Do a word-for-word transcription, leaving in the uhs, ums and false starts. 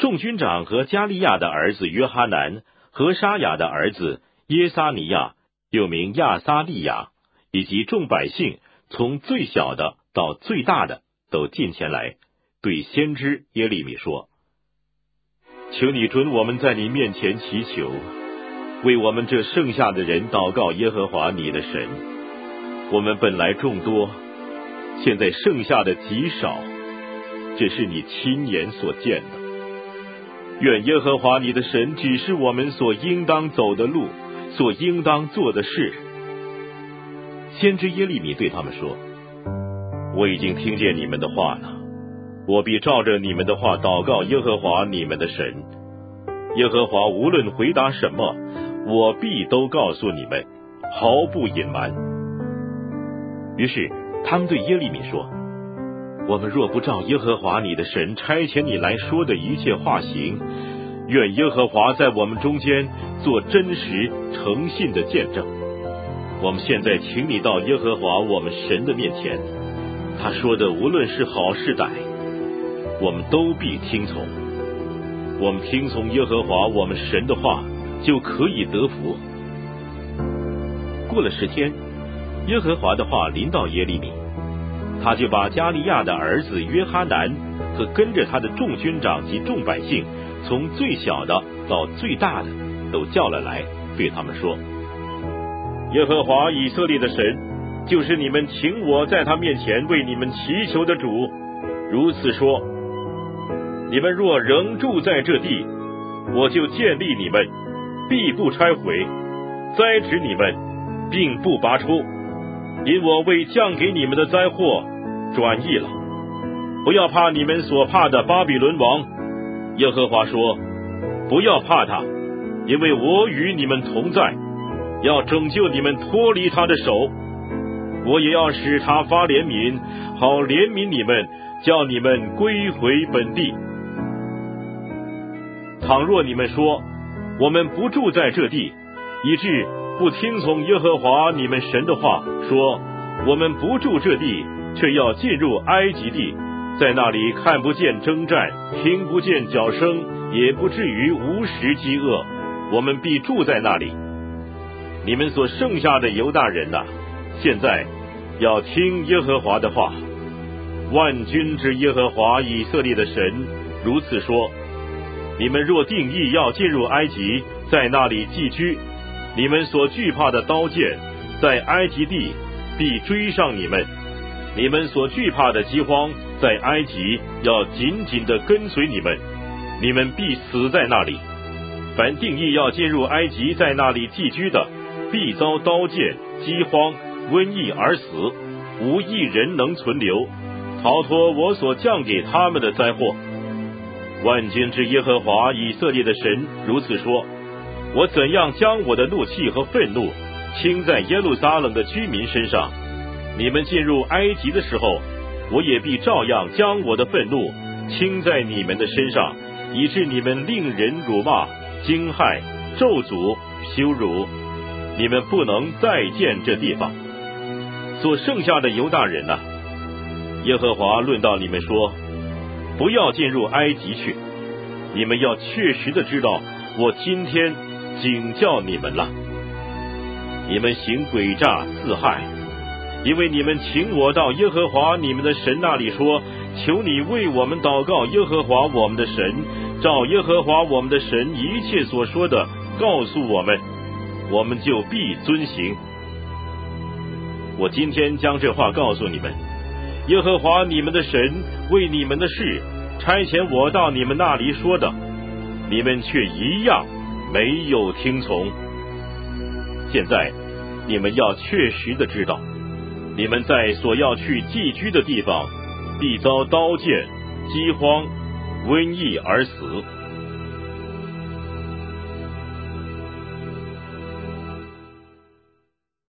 众军长和加利亚的儿子约哈南和沙雅的儿子耶撒尼亚，又名亚撒利亚，以及众百姓，从最小的到最大的，都进前来，对先知耶利米说：求你准我们在你面前祈求，为我们这剩下的人祷告耶和华你的神。我们本来众多，现在剩下的极少，这是你亲眼所见的。愿耶和华你的神指示我们所应当走的路，所应当做的事。先知耶利米对他们说：我已经听见你们的话了，我必照着你们的话祷告耶和华你们的神。耶和华无论回答什么，我必都告诉你们，毫不隐瞒。于是他们对耶利米说：我们若不照耶和华你的神差遣你来说的一切话行，愿耶和华在我们中间做真实诚信的见证。我们现在请你到耶和华我们神的面前，他说的无论是好是歹，我们都必听从。我们听从耶和华我们神的话，就可以得福。过了十天，耶和华的话临到耶利米，他就把加利亚的儿子约哈南和跟着他的众军长及众百姓，从最小的到最大的，都叫了来，对他们说：耶和华以色列的神，就是你们请我在他面前为你们祈求的主，如此说：你们若仍住在这地，我就建立你们，必不拆毁，栽植你们，并不拔出，因我为降给你们的灾祸转意了。不要怕你们所怕的巴比伦王，耶和华说：不要怕他，因为我与你们同在，要拯救你们脱离他的手。我也要使他发怜悯，好怜悯你们，叫你们归回本地。倘若你们说，我们不住在这地，以致不听从耶和华你们神的话，说我们不住这地，却要进入埃及地，在那里看不见征战，听不见角声，也不至于无时饥饿，我们必住在那里。你们所剩下的犹大人哪，现在要听耶和华的话。万军之耶和华以色列的神如此说：你们若定义要进入埃及，在那里寄居，你们所惧怕的刀剑，在埃及地必追上你们；你们所惧怕的饥荒，在埃及要紧紧地跟随你们，你们必死在那里。凡定义要进入埃及，在那里寄居的，必遭刀剑、饥荒、瘟疫而死，无一人能存留，逃脱我所降给他们的灾祸。万军之耶和华以色列的神如此说：我怎样将我的怒气和愤怒倾在耶路撒冷的居民身上，你们进入埃及的时候，我也必照样将我的愤怒倾在你们的身上，以致你们令人辱骂、惊骇、咒诅、羞辱，你们不能再见这地方。所剩下的犹大人啊，耶和华论到你们说：不要进入埃及去，你们要确实的知道，我今天警教你们了。你们行诡诈自害，因为你们请我到耶和华你们的神那里说：求你为我们祷告耶和华我们的神，照耶和华我们的神一切所说的告诉我们，我们就必遵行。我今天将这话告诉你们，耶和华你们的神为你们的事差遣我到你们那里说的，你们却一样没有听从。现在你们要确实的知道，你们在所要去寄居的地方，必遭刀剑、饥荒、瘟疫而死。